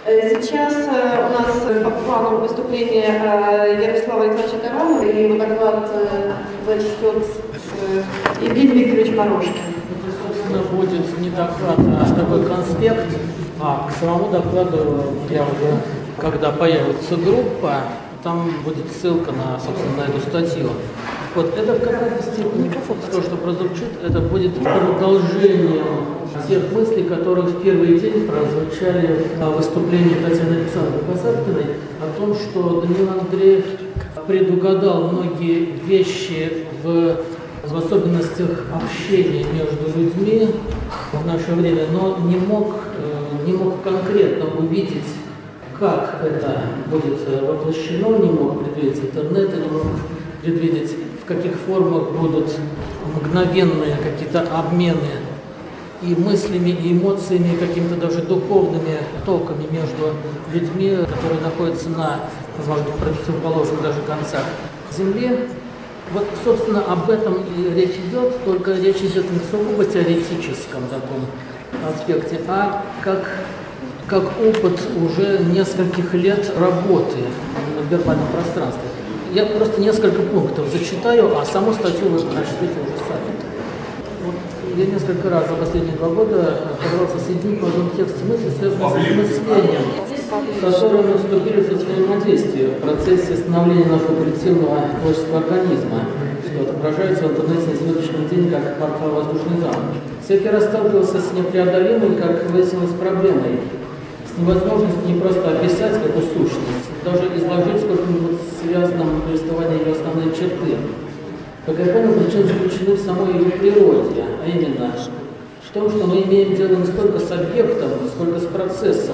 Сейчас у нас по плану выступление Ярослава Николаевича Таранова, и его доклад зачтет Евгений Викторович Морошкин. Это, собственно, будет не доклад, а такой конспект. К самому докладу, когда появится группа, там будет ссылка на, собственно, на эту статью. Вот это в какой-то степени, то, что прозвучит, это будет продолжением тех мыслей, которые в первый день прозвучали в выступлении Татьяны Александровны Посадкиной о том, что Даниил Андреев предугадал многие вещи в особенностях общения между людьми в наше время, но не мог конкретно увидеть, как это будет воплощено, не мог предвидеть интернет, не мог предвидеть, в каких формах будут мгновенные какие-то обмены и мыслями, и эмоциями, какими-то даже духовными толками между людьми, которые находятся на, может быть, противоположных даже концах Земли. Вот, собственно, об этом и речь идет, только речь идет не сугубо теоретическом таком аспекте, а как опыт уже нескольких лет работы в вербальном пространстве. Я просто несколько пунктов зачитаю, а саму статью вы прочтете уже сами. Вот я несколько раз за последние 2 года пытался соединить в одном тексте мысли, связанные с осмыслением, которые мы вступили в взаимодействие в процессе становления нашего коллективного творческого организма, что отображается в интернете на сегодняшний день как портал «Воздушный замок». Всякий раз сталкивался с непреодолимой, как выяснилось, проблемой, с невозможностью не просто описать эту сущность, даже изложить в каком-нибудь связанном повествовании ее основные черты. Как я понял, причины заключены в самой ее природе, а именно в том, что мы имеем дело не столько с объектом, сколько с процессом.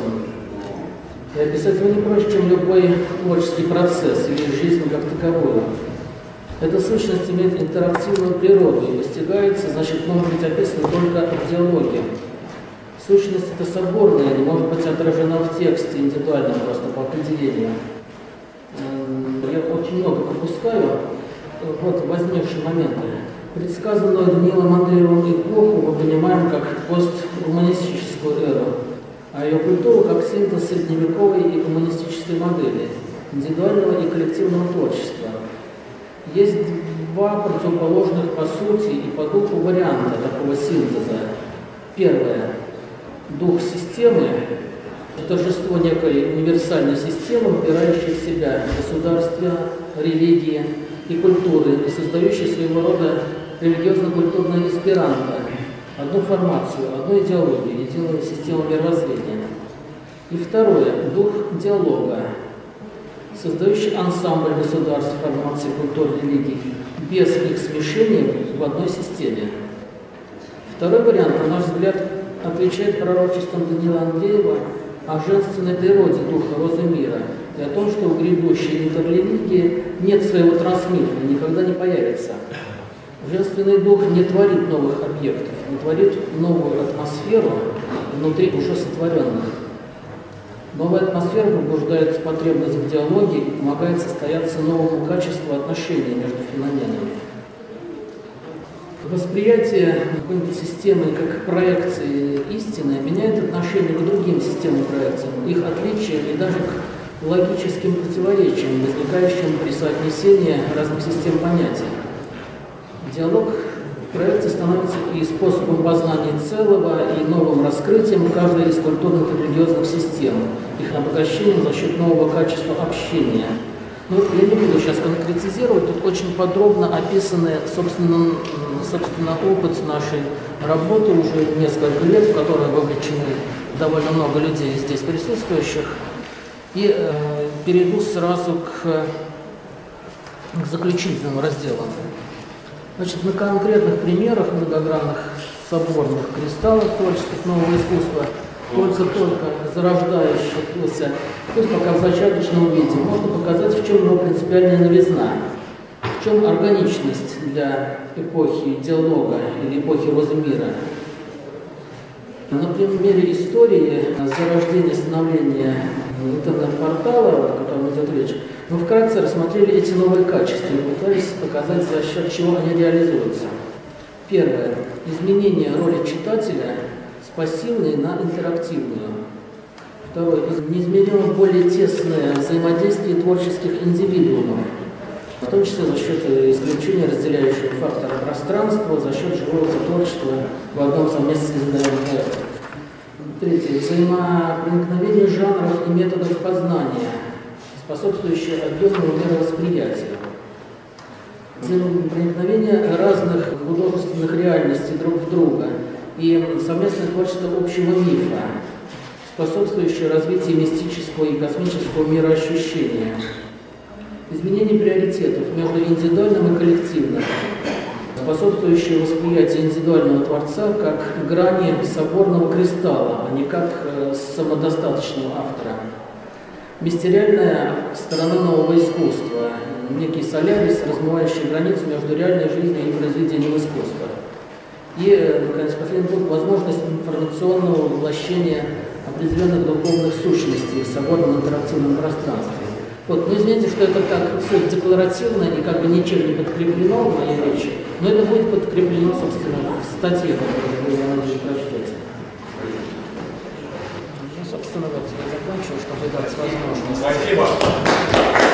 И описать его не проще, чем любой творческий процесс или жизнь как таковую. Эта сущность имеет интерактивную природу и постигается, значит, может быть описана только в диалоге. Сущность это соборная, не может быть отражена в тексте индивидуально, просто по определению. Я очень много пропускаю. Вот возникшие моменты. Предсказанную Даниилом Андреевым эпоху мы понимаем как постгуманистическую эру, а ее культуру как синтез средневековой и гуманистической модели, индивидуального и коллективного творчества. Есть 2 противоположных по сути и по духу варианта такого синтеза. Первое. Дух системы, торжество некой универсальной системы, вбирающей в себя государство, религии и культуры, и создающей своего рода религиозно-культурное эсперанто, одну формацию, одну идеологию, единую систему мировоззрения. И второе, дух диалога, создающий ансамбль государств, формаций, культур, религий, без их смешения в одной системе. Второй вариант, на наш взгляд, отвечает пророчествам Даниила Андреева о женственной природе духа розы мира и о том, что в грядущей интеррелигии нет своего трансмиттера, никогда не появится. Женственный дух не творит новых объектов, не творит новую атмосферу внутри уже сотворенных. Новая атмосфера побуждает потребность в диалоге и помогает состояться новому качеству отношений между феноменами. Восприятие какой-нибудь системы как проекции истины меняет отношение к другим системам проекций, их отличиям и даже к логическим противоречиям, возникающим при соотнесении разных систем понятий. Диалог проекции становится и способом познания целого, и новым раскрытием каждой из культурных и религиозных систем, их обогащением за счет нового качества общения. Ну, я не буду сейчас конкретизировать, тут очень подробно описаны, собственно, опыт нашей работы уже несколько лет, в которой вовлечены довольно много людей здесь присутствующих. И перейду сразу к заключительным разделам. Значит, на конкретных примерах многогранных соборных кристаллов творческих нового искусства, только-только зарождающихся, то есть пока в зачаточном виде, можно показать, в чем его принципиальная новизна, в чем органичность для эпохи диалога или эпохи розы мира. На примере истории зарождения, становления интернет-портала, о котором идет речь, мы вкратце рассмотрели эти новые качества и пытались показать, за счет чего они реализуются. Первое. Изменение роли читателя с пассивной на интерактивную. Второе. Неизмеримо более тесное взаимодействие творческих индивидуумов, в том числе за счет исключения разделяющего фактора пространства, за счет живого творчества в одном совместно созданном проекте. Третье. Взаимопроникновение жанров и методов познания, способствующее объемному мировосприятию. Взаимопроникновение разных художественных реальностей друг в друга и совместное творчество общего мифа, способствующее развитию мистического и космического мироощущения. Изменение приоритетов между индивидуальным и коллективным, способствующее восприятию индивидуального творца как грани соборного кристалла, а не как самодостаточного автора. Мистериальная сторона нового искусства, некий солярис, размывающий границу между реальной жизнью и произведением искусства. И, наконец, последний пункт – возможность информационного воплощения определенных духовных сущностей в соборном интерактивном пространстве. Вот, ну, извините, что это так все декларативно и как бы ничем не подкреплено в моей речи, но это будет подкреплено, собственно, в статье, которую вы, Владимир, прочтете. Ну, собственно, вот я закончил, чтобы дать возможность. Спасибо.